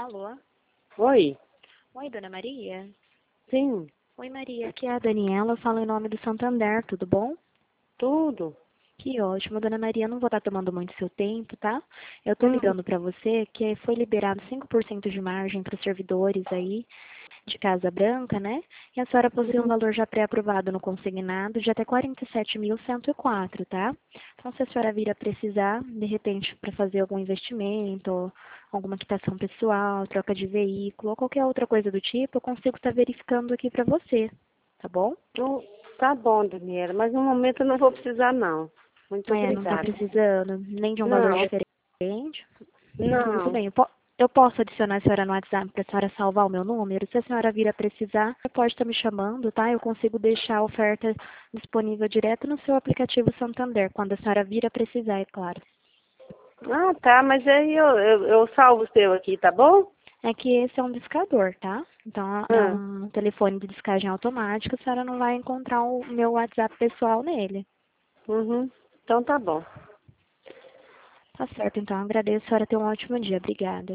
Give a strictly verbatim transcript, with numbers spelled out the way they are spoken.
Alô? Oi, Oi, dona Maria? sim, Oi, Maria, aqui é a Daniela, eu falo em nome do Santander, tudo bom? tudo. Que ótimo, dona Maria, não vou estar tomando muito seu tempo, tá? Eu tô Hum, ligando para você que foi liberado cinco por cento de margem para os servidores aí de Casa Branca, né? E a senhora possui um valor já pré-aprovado no consignado de até quarenta e sete mil cento e quatro, tá? Então, se a senhora vir a precisar, de repente, para fazer algum investimento, alguma quitação pessoal, troca de veículo, ou qualquer outra coisa do tipo, eu consigo estar verificando aqui para você, tá bom? não- tá bom, Daniela, mas no momento eu não vou precisar, não. Muito É, não está obrigada. precisando nem de um valor Não, diferente. Tudo não. bem, eu, po- eu posso adicionar a senhora no WhatsApp para a senhora salvar o meu número? Se a senhora vir a precisar, você pode estar me chamando, tá? Eu consigo deixar a oferta disponível direto no seu aplicativo Santander, quando a senhora vir a precisar, é claro. Ah, tá, mas aí eu, eu, eu salvo o seu aqui, tá bom? É que esse é um discador, tá? Então é Ah, um telefone de descagem automática, a senhora não vai encontrar o meu WhatsApp pessoal nele. uhum. Então tá bom. Tá certo, então agradeço, a senhora tem um ótimo dia. Obrigada.